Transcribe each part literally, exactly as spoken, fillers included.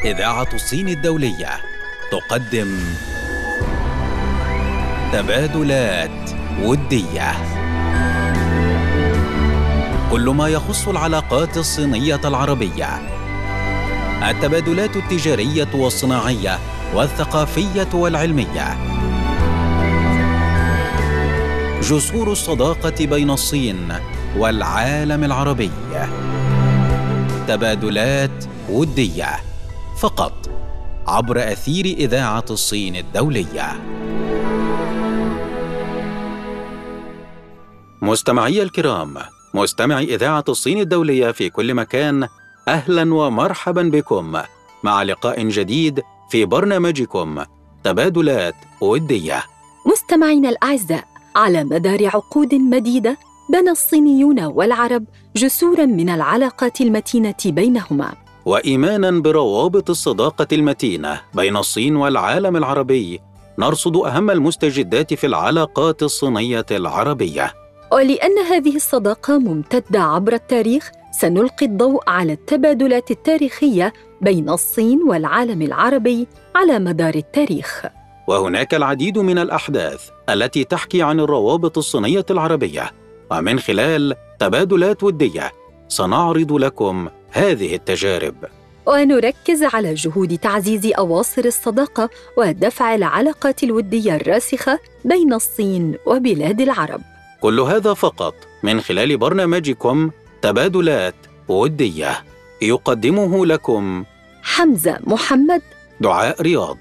إذاعة الصين الدولية تقدم تبادلات ودية، كل ما يخص العلاقات الصينية العربية، التبادلات التجارية والصناعية والثقافية والعلمية، جسور الصداقة بين الصين والعالم العربي. تبادلات ودية فقط عبر أثير إذاعة الصين الدولية. مستمعي الكرام، مستمعي إذاعة الصين الدولية في كل مكان، أهلاً ومرحباً بكم مع لقاء جديد في برنامجكم تبادلات ودية. مستمعينا الأعزاء، على مدار عقود مديدة بنى الصينيون والعرب جسوراً من العلاقات المتينة بينهما، وإيماناً بروابط الصداقة المتينة بين الصين والعالم العربي، نرصد أهم المستجدات في العلاقات الصينية العربية. ولأن هذه الصداقة ممتدة عبر التاريخ، سنلقي الضوء على التبادلات التاريخية بين الصين والعالم العربي على مدار التاريخ. وهناك العديد من الأحداث التي تحكي عن الروابط الصينية العربية، ومن خلال تبادلات ودية سنعرض لكم هذه التجارب، ونركز على جهود تعزيز أواصر الصداقة ودفع العلاقات الودية الراسخة بين الصين وبلاد العرب. كل هذا فقط من خلال برنامجكم تبادلات ودية، يقدمه لكم حمزة محمد، دعاء رياض.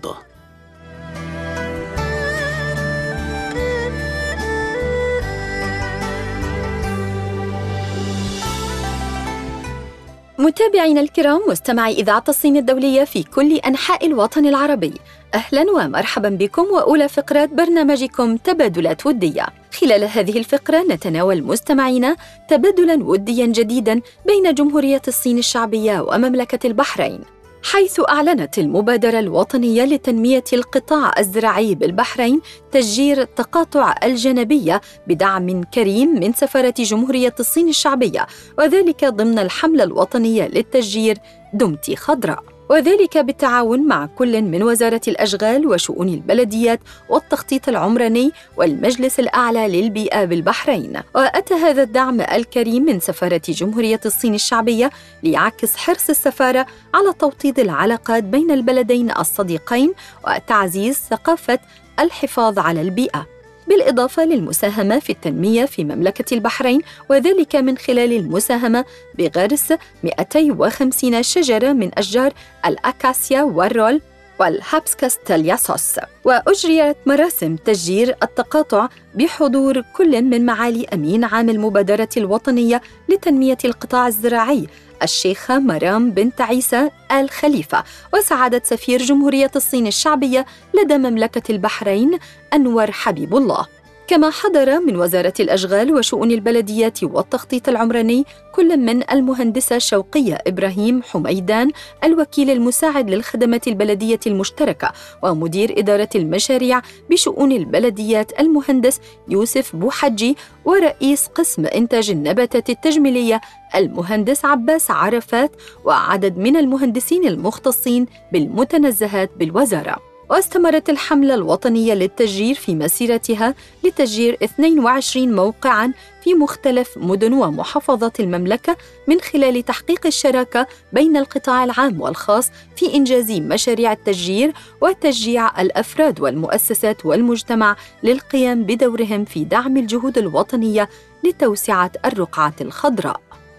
متابعينا الكرام، مستمعي إذاعة الصين الدولية في كل أنحاء الوطن العربي، أهلاً ومرحباً بكم وأولى فقرات برنامجكم تبادلات ودية. خلال هذه الفقرة نتناول مستمعينا تبادلاً ودياً جديداً بين جمهورية الصين الشعبية ومملكة البحرين، حيث أعلنت المبادرة الوطنية لتنمية القطاع الزراعي بالبحرين تشجير التقاطع الجنبية بدعم كريم من سفارة جمهورية الصين الشعبية، وذلك ضمن الحملة الوطنية للتشجير دمتي خضراء، وذلك بالتعاون مع كل من وزارة الأشغال وشؤون البلديات والتخطيط العمراني والمجلس الأعلى للبيئة بالبحرين. وأتى هذا الدعم الكريم من سفارة جمهورية الصين الشعبية ليعكس حرص السفارة على توطيد العلاقات بين البلدين الصديقين وتعزيز ثقافة الحفاظ على البيئة، بالإضافة للمساهمة في التنمية في مملكة البحرين، وذلك من خلال المساهمة بغرس مئتين وخمسين شجرة من أشجار الأكاسيا والرول والهابسكس تالياسوس. وأجريت مراسم تشجير التقاطع بحضور كل من معالي أمين عام المبادرة الوطنية لتنمية القطاع الزراعي الشيخة مرام بنت عيسى آل خليفة، وسعادة سفير جمهورية الصين الشعبية لدى مملكة البحرين أنور حبيب الله. كما حضر من وزارة الأشغال وشؤون البلديات والتخطيط العمراني كل من المهندسة شوقية إبراهيم حميدان الوكيل المساعد للخدمات البلدية المشتركة ومدير إدارة المشاريع بشؤون البلديات المهندس يوسف بوحجي، ورئيس قسم إنتاج النباتات التجميلية المهندس عباس عرفات، وعدد من المهندسين المختصين بالمتنزهات بالوزارة. واستمرت الحملة الوطنية للتشجير في مسيرتها لتشجير اثنين وعشرين موقعاً في مختلف مدن ومحافظات المملكة، من خلال تحقيق الشراكة بين القطاع العام والخاص في إنجاز مشاريع التشجير وتشجيع الأفراد والمؤسسات والمجتمع للقيام بدورهم في دعم الجهود الوطنية لتوسعة الرقعة الخضراء.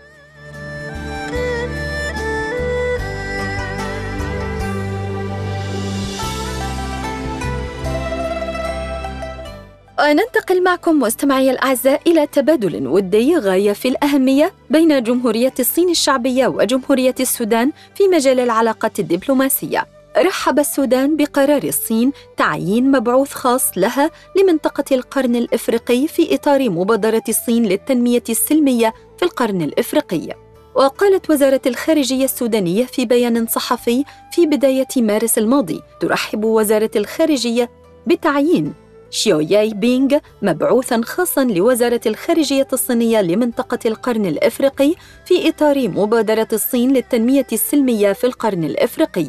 وننتقل معكم مستمعي الأعزاء إلى تبادل ودي غاية في الأهمية بين جمهورية الصين الشعبية وجمهورية السودان في مجال العلاقات الدبلوماسية. رحب السودان بقرار الصين تعيين مبعوث خاص لها لمنطقة القرن الإفريقي في إطار مبادرة الصين للتنمية السلمية في القرن الإفريقي. وقالت وزارة الخارجية السودانية في بيان صحفي في بداية مارس الماضي: ترحب وزارة الخارجية بتعيين شيو ياي بينغ مبعوثاً خاصاً لوزارة الخارجية الصينية لمنطقة القرن الإفريقي في إطار مبادرة الصين للتنمية السلمية في القرن الإفريقي.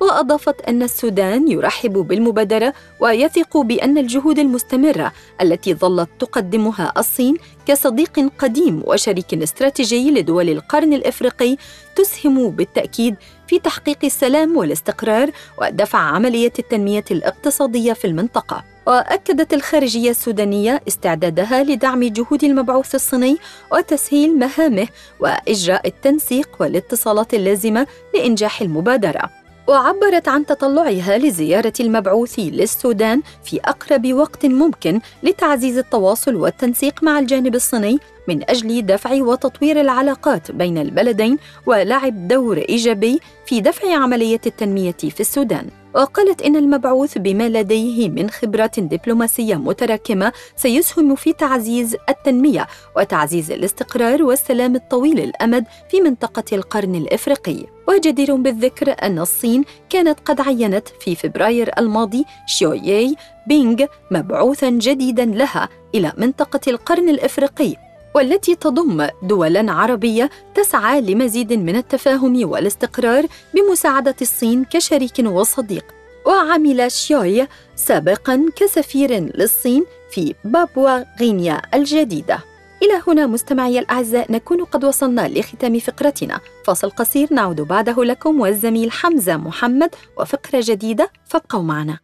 وأضافت أن السودان يرحب بالمبادرة ويثق بأن الجهود المستمرة التي ظلت تقدمها الصين كصديق قديم وشريك استراتيجي لدول القرن الإفريقي تسهم بالتأكيد في تحقيق السلام والاستقرار ودفع عملية التنمية الاقتصادية في المنطقة. وأكدت الخارجية السودانية استعدادها لدعم جهود المبعوث الصيني وتسهيل مهامه وإجراء التنسيق والاتصالات اللازمة لإنجاح المبادرة. وعبرت عن تطلعها لزيارة المبعوث للسودان في أقرب وقت ممكن لتعزيز التواصل والتنسيق مع الجانب الصيني من أجل دفع وتطوير العلاقات بين البلدين ولعب دور إيجابي في دفع عملية التنمية في السودان. وقالت إن المبعوث بما لديه من خبرات دبلوماسية متراكمة سيسهم في تعزيز التنمية وتعزيز الاستقرار والسلام الطويل الأمد في منطقة القرن الإفريقي. وجدير بالذكر أن الصين كانت قد عينت في فبراير الماضي شيو يي بينغ مبعوثاً جديداً لها إلى منطقة القرن الإفريقي، والتي تضم دولاً عربية تسعى لمزيد من التفاهم والاستقرار بمساعدة الصين كشريك وصديق. وعمل شيوي سابقاً كسفير للصين في بابوا غينيا الجديدة. إلى هنا مستمعي الأعزاء نكون قد وصلنا لختام فقرتنا. فاصل قصير نعود بعده لكم والزميل حمزة محمد وفقرة جديدة، فابقوا معنا.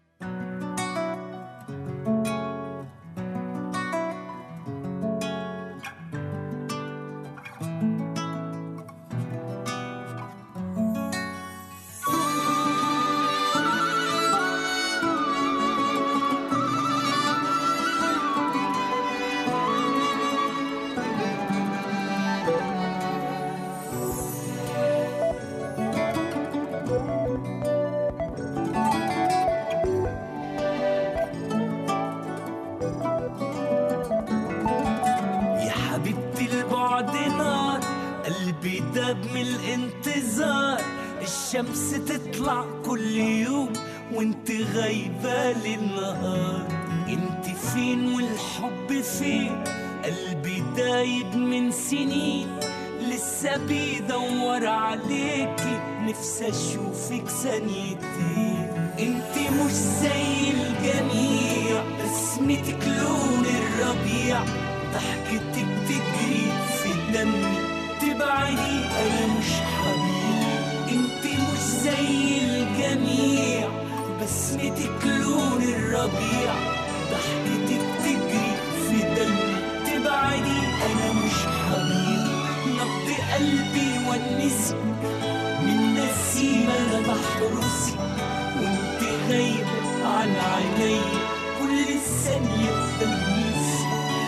من الانتظار الشمس تطلع كل يوم وانت غايبة للنهار. انت فين والحب فين؟ قلبي دايب من سنين لسه بيدور عليكي، نفسي اشوفك ثانيتين. انت مش زي الجميع، بسمتك لون الربيع، ضحكتك تجري في دمي، تبعدي أنا مش حبيب. انت مش زي الجميع، بسمتك لون الربيع، ضحكتك تجري في دمي، تبعدي أنا مش حبيب. نبض قلبي ونسي من نسيم أنا بحرسي، وانت غايبة عن عيني كل ثانية بلمسي.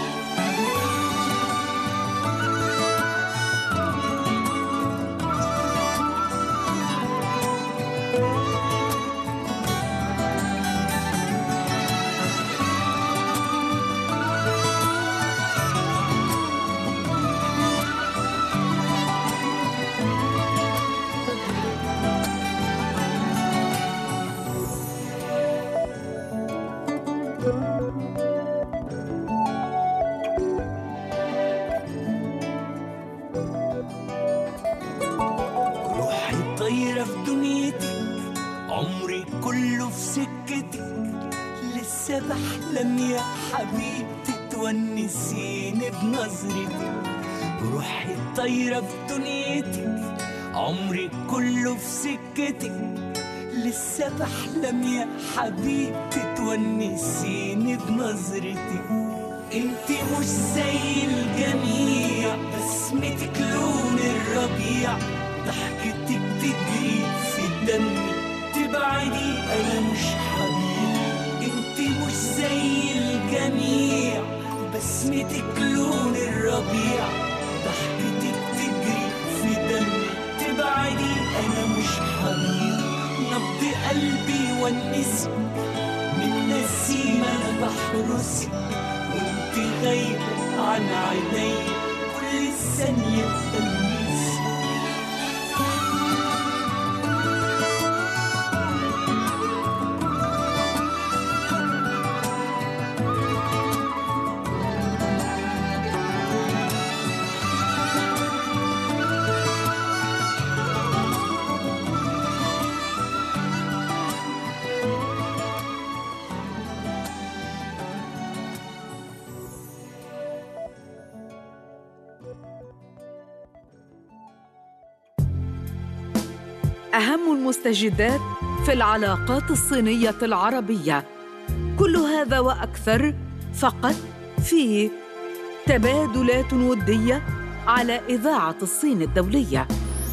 طايرة في دنيتك، عمري كله في سكتك، لسه بحلم يا حبيبتي تونسيني بنظرتك. روحي طايرة في دنيتك، عمري كله في سكتك، لسه بحلم يا حبيبتي تونسيني بنظرتك. انت مش زي الجميع، بسمتك لون الربيع، ضحكتك تجري في دمي، تبعدي أنا مش حبيب. انت مش زي الجميع، بسمتك لون الربيع، ضحكتك تجري في دمي، تبعدي أنا مش حبيب. نبض قلبي ونسي من نسيم أنا بحرسي، وانت غايبة عن عيني كل ثانية بلمسي. أهم المستجدات في العلاقات الصينية العربية. كل هذا وأكثر فقط في تبادلات ودية على إذاعة الصين الدولية.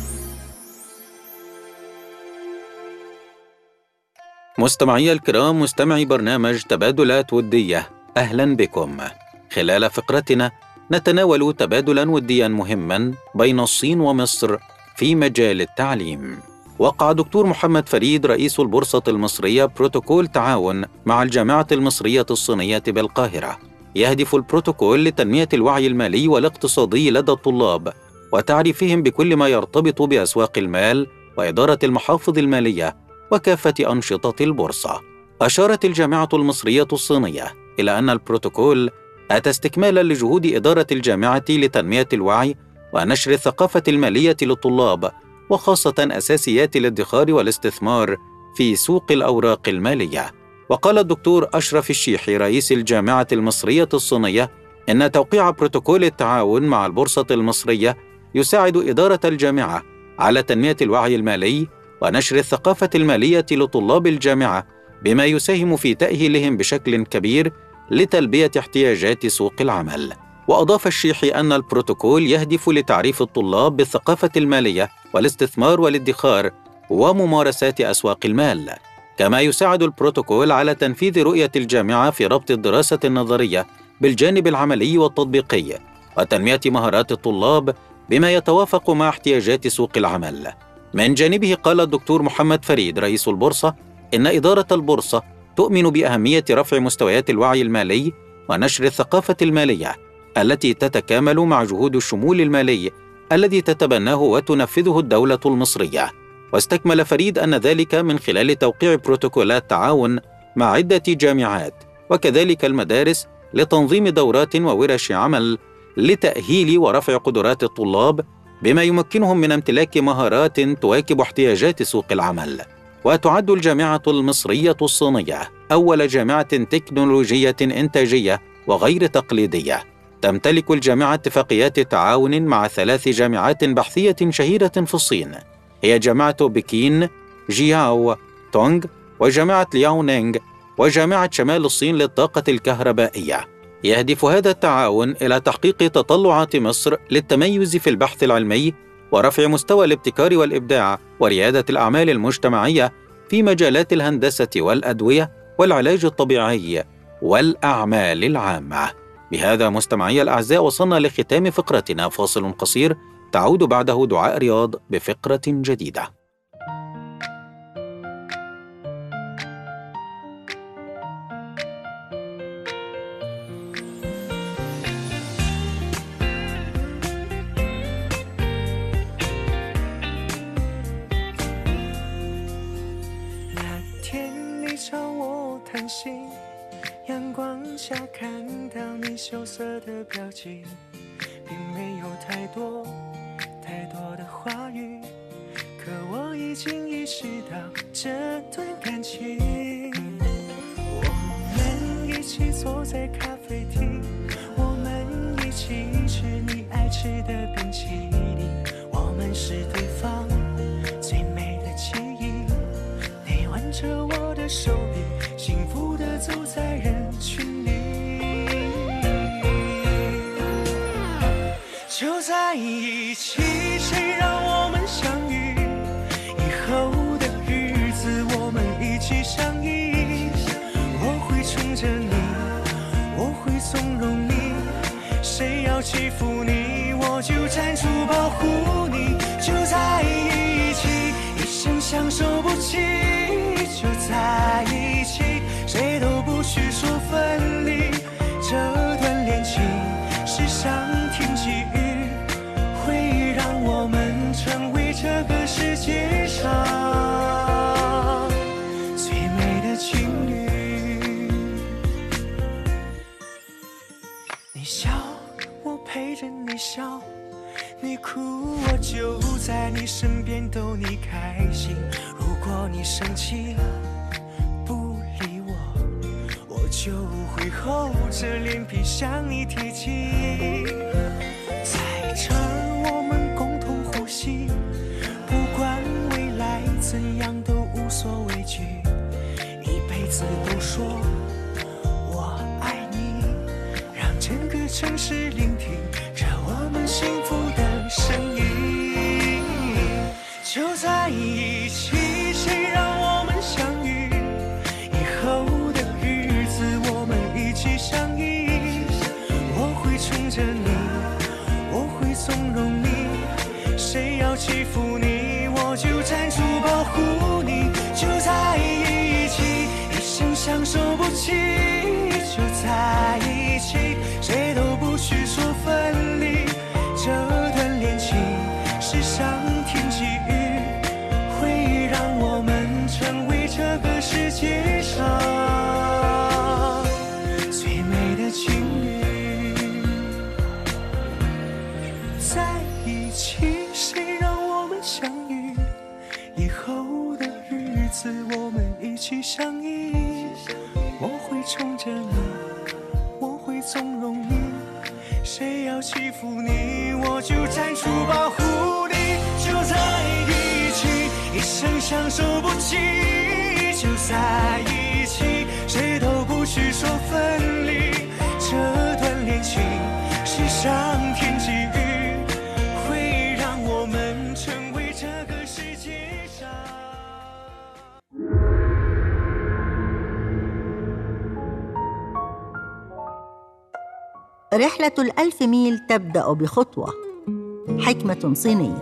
مستمعي الكرام، مستمعي برنامج تبادلات ودية، أهلاً بكم. خلال فقرتنا نتناول تبادلاً ودياً مهماً بين الصين ومصر في مجال التعليم. وقع دكتور محمد فريد رئيس البورصة المصرية بروتوكول تعاون مع الجامعة المصرية الصينية بالقاهرة. يهدف البروتوكول لتنمية الوعي المالي والاقتصادي لدى الطلاب وتعريفهم بكل ما يرتبط بأسواق المال وإدارة المحافظ المالية وكافة أنشطة البورصة. أشارت الجامعة المصرية الصينية إلى أن البروتوكول أتى استكمالاً لجهود إدارة الجامعة لتنمية الوعي ونشر الثقافة المالية للطلاب، وخاصة أساسيات الادخار والاستثمار في سوق الأوراق المالية. وقال الدكتور أشرف الشيحي رئيس الجامعة المصرية الصينية إن توقيع بروتوكول التعاون مع البورصة المصرية يساعد إدارة الجامعة على تنمية الوعي المالي ونشر الثقافة المالية لطلاب الجامعة، بما يساهم في تأهيلهم بشكل كبير لتلبية احتياجات سوق العمل. وأضاف الشيحي أن البروتوكول يهدف لتعريف الطلاب بالثقافة المالية والاستثمار والادخار وممارسات أسواق المال. كما يساعد البروتوكول على تنفيذ رؤية الجامعة في ربط الدراسة النظرية بالجانب العملي والتطبيقي وتنمية مهارات الطلاب بما يتوافق مع احتياجات سوق العمل. من جانبه قال الدكتور محمد فريد رئيس البورصة إن إدارة البورصة تؤمن بأهمية رفع مستويات الوعي المالي ونشر الثقافة المالية التي تتكامل مع جهود الشمول المالي الذي تتبناه وتنفذه الدولة المصرية. واستكمل فريد أن ذلك من خلال توقيع بروتوكولات تعاون مع عدة جامعات وكذلك المدارس لتنظيم دورات وورش عمل لتأهيل ورفع قدرات الطلاب بما يمكنهم من امتلاك مهارات تواكب احتياجات سوق العمل. وتعد الجامعة المصرية الصينية أول جامعة تكنولوجية إنتاجية وغير تقليدية. تمتلك الجامعة اتفاقيات تعاون مع ثلاث جامعات بحثية شهيرة في الصين، هي جامعة بكين، جياو تونغ، وجامعة لياونينغ، وجامعة شمال الصين للطاقة الكهربائية. يهدف هذا التعاون إلى تحقيق تطلعات مصر للتميز في البحث العلمي ورفع مستوى الابتكار والإبداع وريادة الأعمال المجتمعية في مجالات الهندسة والأدوية والعلاج الطبيعي والأعمال العامة. بهذا مستمعي الأعزاء وصلنا لختام فقرتنا، فاصل قصير تعود بعده دعاء رياض بفقرة جديدة. 在一起，谁让我们相遇？以后的日子我们一起相依，我会宠着你，我会纵容你，谁要欺负你我就站出保护你，就在一起，一生相守不弃，就在一起，谁都不许说分离，这段恋情是上天给予，会让我们成为这个世界上最美的情侣。在一起，谁让我们相遇？以后的日子我们一起相依，我会宠着你，我会纵容你，谁要欺负你我就站出保护你，就在一起，一生相守不弃，就在一起，谁都不许说分离，这段恋情是上天给予，会让我们成为这个世界上。 رحلة الألف ميل تبدأ بخطوة. حكمة صينية.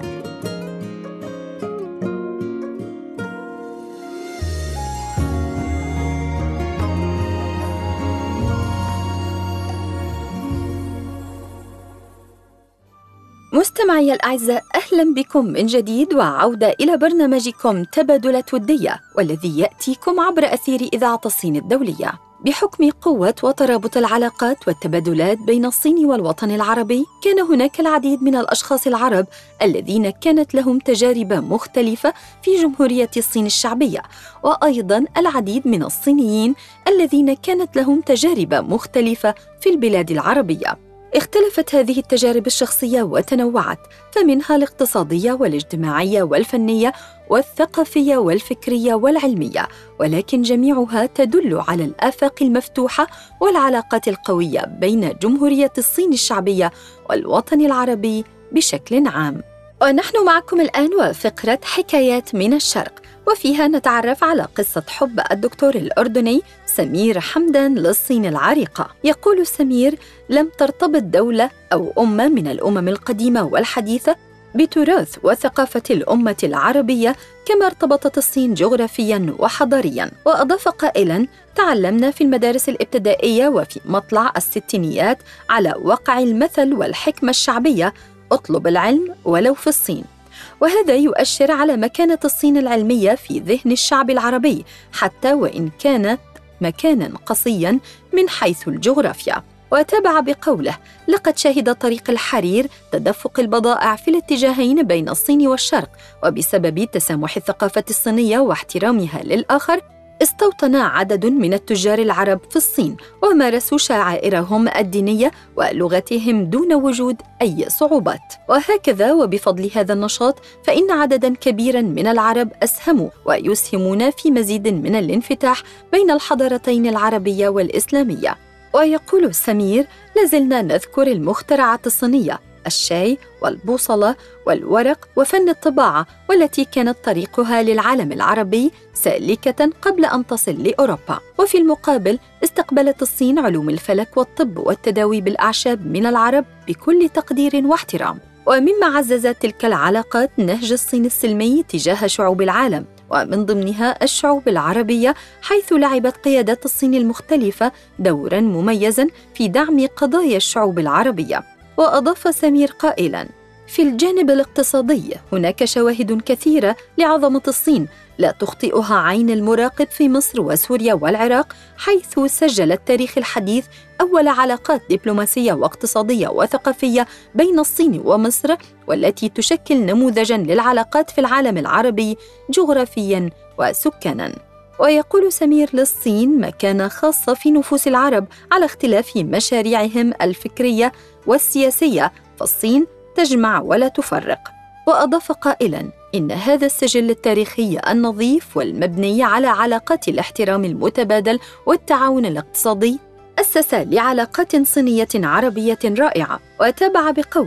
مستمعي الأعزاء، أهلاً بكم من جديد وعودة إلى برنامجكم تبادلات ودية، والذي يأتيكم عبر أثير إذاعة الصين الدولية. بحكم قوة وترابط العلاقات والتبادلات بين الصين والوطن العربي، كان هناك العديد من الأشخاص العرب الذين كانت لهم تجارب مختلفة في جمهورية الصين الشعبية، وأيضاً العديد من الصينيين الذين كانت لهم تجارب مختلفة في البلاد العربية. اختلفت هذه التجارب الشخصية وتنوعت، فمنها الاقتصادية والاجتماعية والفنية والثقافية والفكرية والعلمية، ولكن جميعها تدل على الآفاق المفتوحة والعلاقات القوية بين جمهورية الصين الشعبية والوطن العربي بشكل عام. ونحن معكم الآن وفقرة حكايات من الشرق، وفيها نتعرف على قصة حب الدكتور الأردني سمير حمدان للصين العريقة. يقول سمير: لم ترتبط دولة أو أمة من الأمم القديمة والحديثة بتراث وثقافة الأمة العربية كما ارتبطت الصين جغرافياً وحضارياً. وأضاف قائلاً: تعلمنا في المدارس الابتدائية وفي مطلع الستينيات على وقع المثل والحكمة الشعبية: اطلب العلم ولو في الصين. وهذا يؤشر على مكانة الصين العلمية في ذهن الشعب العربي، حتى وإن كانت مكاناً قصياً من حيث الجغرافيا. وتابع بقوله: لقد شهد طريق الحرير تدفق البضائع في الاتجاهين بين الصين والشرق، وبسبب تسامح الثقافة الصينية واحترامها للآخر استوطن عدد من التجار العرب في الصين ومارسوا شعائرهم الدينية ولغتهم دون وجود أي صعوبات. وهكذا وبفضل هذا النشاط فإن عدداً كبيراً من العرب أسهموا ويسهمون في مزيد من الانفتاح بين الحضارتين العربية والإسلامية. ويقول سمير: لازلنا نذكر المخترعات الصينية، الشاي والبوصلة والورق وفن الطباعة، والتي كانت طريقها للعالم العربي سالكة قبل أن تصل لأوروبا. وفي المقابل استقبلت الصين علوم الفلك والطب والتداوي بالأعشاب من العرب بكل تقدير واحترام. ومما عزز تلك العلاقات نهج الصين السلمي تجاه شعوب العالم، ومن ضمنها الشعوب العربية، حيث لعبت قيادات الصين المختلفة دوراً مميزاً في دعم قضايا الشعوب العربية. وأضاف سمير قائلاً: في الجانب الاقتصادي هناك شواهد كثيرة لعظمة الصين لا تخطئها عين المراقب في مصر وسوريا والعراق، حيث سجل التاريخ الحديث أول علاقات دبلوماسية واقتصادية وثقافية بين الصين ومصر، والتي تشكل نموذجاً للعلاقات في العالم العربي جغرافياً وسكاناً. ويقول سمير: للصين مكانة خاصة في نفوس العرب على اختلاف مشاريعهم الفكرية والسياسية، فالصين تجمع ولا تفرق. وأضاف قائلاً: إن هذا السجل التاريخي النظيف والمبني على علاقات الاحترام المتبادل والتعاون الاقتصادي أسس لعلاقات صينية عربية رائعة. وتابع بقوله: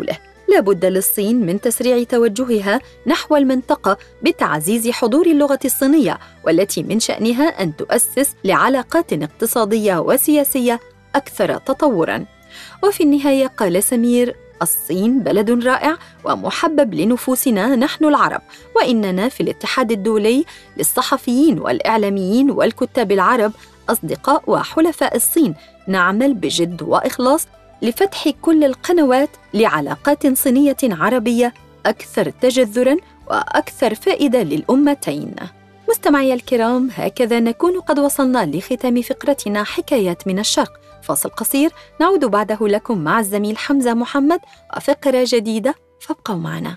لا بد للصين من تسريع توجهها نحو المنطقة بتعزيز حضور اللغة الصينية، والتي من شأنها أن تؤسس لعلاقات اقتصادية وسياسية أكثر تطوراً. وفي النهاية قال سمير: الصين بلد رائع ومحبب لنفوسنا نحن العرب، وإننا في الاتحاد الدولي للصحفيين والإعلاميين والكتاب العرب أصدقاء وحلفاء الصين، نعمل بجد وإخلاص لفتح كل القنوات لعلاقات صينية عربية أكثر تجذراً وأكثر فائدة للأمتين. مستمعي الكرام، هكذا نكون قد وصلنا لختام فقرتنا حكايات من الشرق. فاصل قصير نعود بعده لكم مع الزميل حمزة محمد وفقرة جديدة، فابقوا معنا.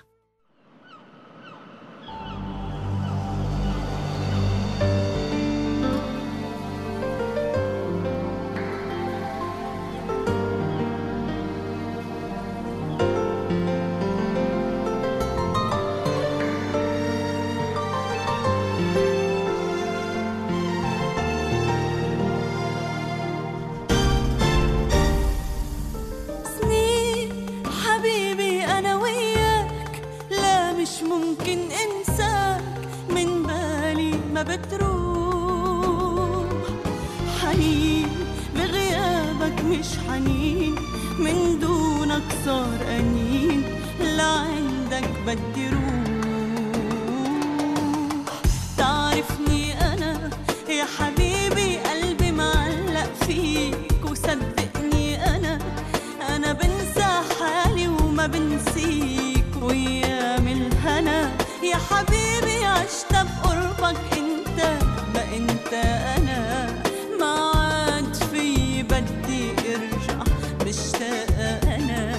بتروح حنين بغيابك، مش حنين من دونك صار أنين، لعندك بدي روح. تعرفني أنا يا حبيبي قلبي معلق فيك، وصدقني أنا أنا بنسى حالي وما بنسيك، وأيام الهنا يا حبيبي عشت بقربك انت، ما انت انا ما عاد في بدي ارجع، مشتاقة انا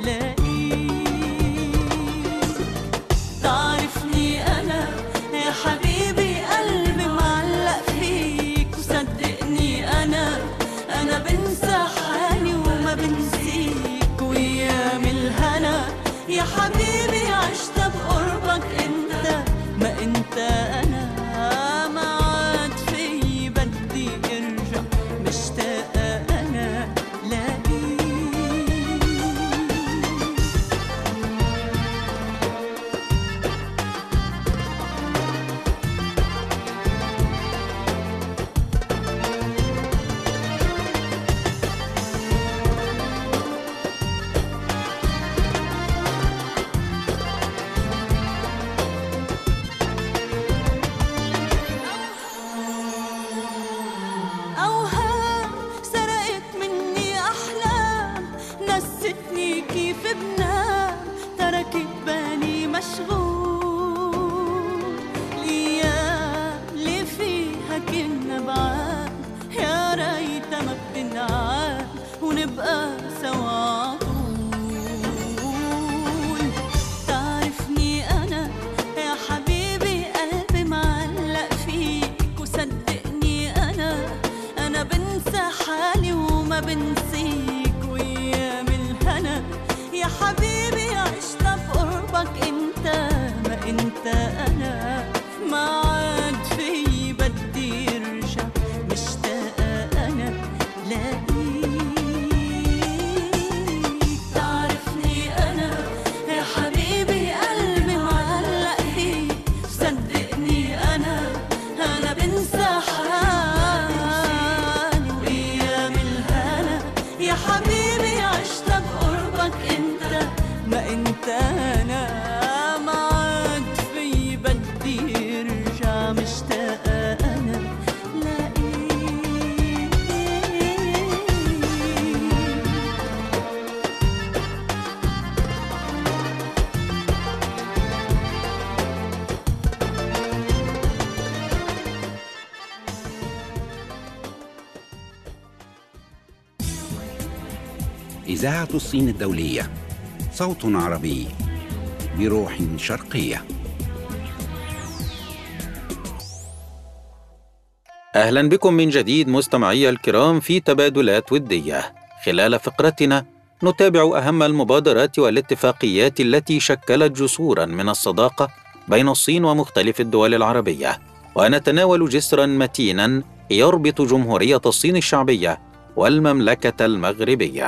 لاقيك. تعرفني انا يا حبيبي قلبي معلق فيك، وصدقني انا انا بنسى حالي وما بنسيك، وايام الهنا يا حبيبي عشت بقربك انت، ما انت انا ما عاد في بدي ارجع، مشتاقة انا لاقيك. إذاعة الصين الدولية، صوت عربي بروح شرقية. أهلا بكم من جديد مستمعي الكرام في تبادلات ودية. خلال فقرتنا نتابع أهم المبادرات والاتفاقيات التي شكلت جسورا من الصداقة بين الصين ومختلف الدول العربية، ونتناول جسرا متينا يربط جمهورية الصين الشعبية والمملكة المغربية.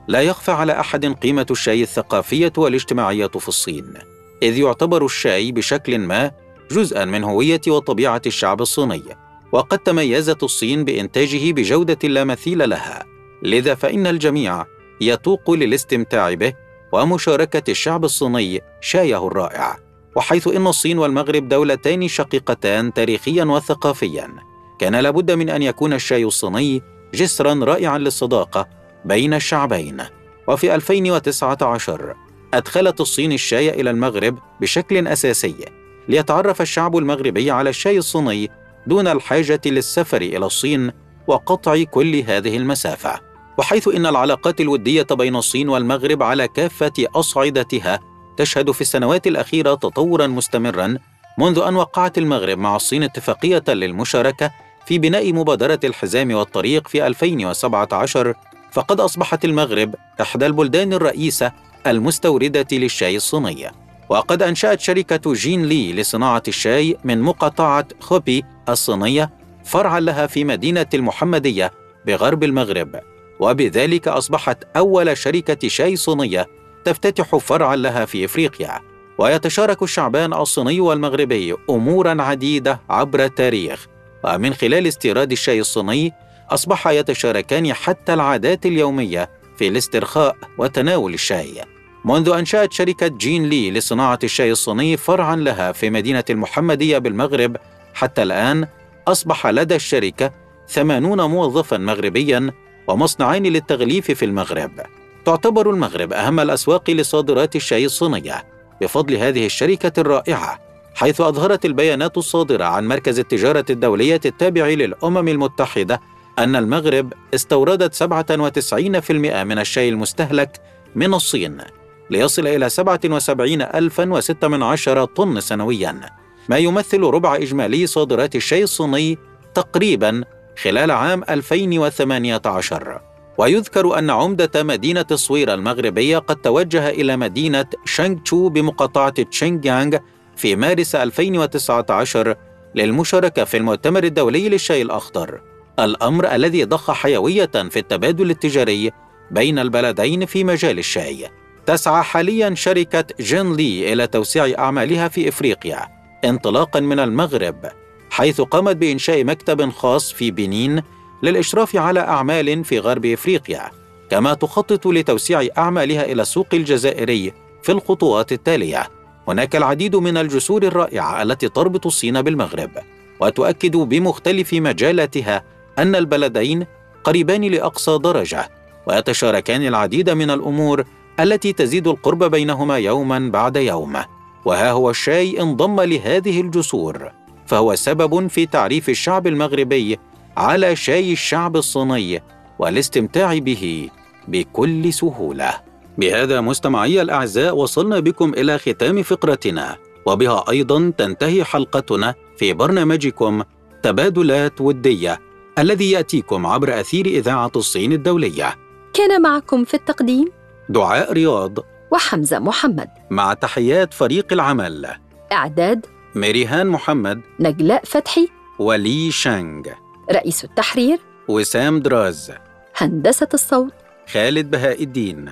لا يخفى على أحد قيمة الشاي الثقافية والاجتماعية في الصين، إذ يعتبر الشاي بشكل ما جزءاً من هوية وطبيعة الشعب الصيني، وقد تميزت الصين بإنتاجه بجودة لا مثيل لها، لذا فإن الجميع يتوق للاستمتاع به ومشاركة الشعب الصيني شايه الرائع. وحيث إن الصين والمغرب دولتان شقيقتان تاريخياً وثقافياً، كان لابد من أن يكون الشاي الصيني جسراً رائعاً للصداقة بين الشعبين. وفي ألفين وتسعة عشر أدخلت الصين الشاي إلى المغرب بشكل أساسي، ليتعرف الشعب المغربي على الشاي الصيني دون الحاجة للسفر إلى الصين وقطع كل هذه المسافة. وحيث إن العلاقات الودية بين الصين والمغرب على كافة أصعدتها تشهد في السنوات الأخيرة تطوراً مستمراً، منذ أن وقعت المغرب مع الصين اتفاقية للمشاركة في بناء مبادرة الحزام والطريق في ألفين وسبعة عشر، فقد أصبحت المغرب إحدى البلدان الرئيسة المستوردة للشاي الصيني. وقد أنشأت شركة جين لي لصناعة الشاي من مقاطعة خوبي الصينية فرعاً لها في مدينة المحمدية بغرب المغرب، وبذلك أصبحت أول شركة شاي صينية تفتتح فرعاً لها في إفريقيا. ويتشارك الشعبان الصيني والمغربي أموراً عديدة عبر التاريخ، ومن خلال استيراد الشاي الصيني أصبح يتشاركان حتى العادات اليومية في الاسترخاء وتناول الشاي. منذ أنشأت شركة جين لي لصناعة الشاي الصيني فرعاً لها في مدينة المحمدية بالمغرب، حتى الآن أصبح لدى الشركة ثمانين موظفاً مغربياً ومصنعين للتغليف في المغرب. تعتبر المغرب أهم الأسواق لصادرات الشاي الصينية بفضل هذه الشركة الرائعة، حيث أظهرت البيانات الصادرة عن مركز التجارة الدولية التابع للأمم المتحدة أن المغرب استوردت سبعة وتسعين بالمئة من الشاي المستهلك من الصين، ليصل إلى سبعة وسبعين ألفاً وستة عشر طن سنوياً، ما يمثل ربع إجمالي صادرات الشاي الصيني تقريباً خلال عام ألفين وثمانية عشر. ويذكر أن عمدة مدينة الصويرة المغربية قد توجه إلى مدينة شانغتشو بمقاطعة تشينغيانغ في مارس ألفين وتسعة عشر للمشاركة في المؤتمر الدولي للشاي الأخضر، الأمر الذي ضخ حيوية في التبادل التجاري بين البلدين في مجال الشاي. تسعى حالياً شركة جين لي إلى توسيع أعمالها في إفريقيا انطلاقاً من المغرب، حيث قامت بإنشاء مكتب خاص في بنين للإشراف على أعمال في غرب إفريقيا، كما تخطط لتوسيع أعمالها إلى السوق الجزائري في الخطوات التالية. هناك العديد من الجسور الرائعة التي تربط الصين بالمغرب، وتؤكد بمختلف مجالاتها أن البلدين قريبان لأقصى درجة، ويتشاركان العديد من الأمور التي تزيد القرب بينهما يوماً بعد يوم. وها هو الشاي انضم لهذه الجسور، فهو سبب في تعريف الشعب المغربي على شاي الشعب الصيني والاستمتاع به بكل سهولة. بهذا مستمعي الأعزاء وصلنا بكم إلى ختام فقرتنا، وبها أيضاً تنتهي حلقتنا في برنامجكم تبادلات ودية الذي يأتيكم عبر أثير إذاعة الصين الدولية. كان معكم في التقديم دعاء رياض وحمزة محمد، مع تحيات فريق العمل. إعداد ميريهان محمد، نجلاء فتحي، ولي شانغ. رئيس التحرير وسام دراز. هندسة الصوت خالد بهاء الدين.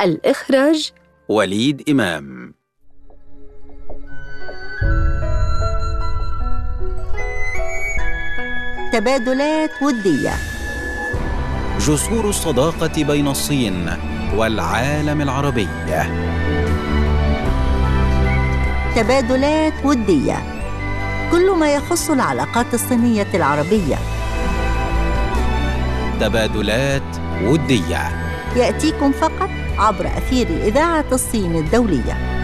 الإخراج وليد إمام. تبادلات ودية، جسور الصداقة بين الصين والعالم العربي. تبادلات ودية، كل ما يخص العلاقات الصينية العربية. تبادلات ودية يأتيكم فقط عبر أثير إذاعة الصين الدولية.